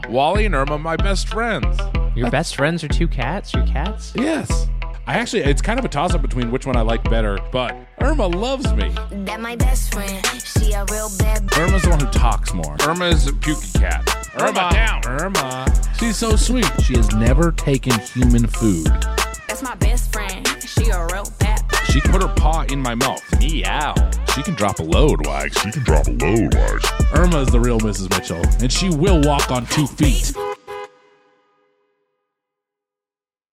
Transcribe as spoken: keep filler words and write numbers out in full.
Wally and Irma, my best friends. Your best friends are two cats? Your cats? Yes. I actually, it's kind of a toss-up between which one I like better, but Irma loves me. That my best friend, she a real bad. Irma's the one who talks more. Irma is a pukey cat. Irma, down. Irma. She's so sweet. She has never taken human food. That's my best friend, she a real bad. She put her paw in my mouth. Meow. She can drop a load, Wags. She can drop a load, Wags. Irma is the real Missus Mitchell, and she will walk on two feet.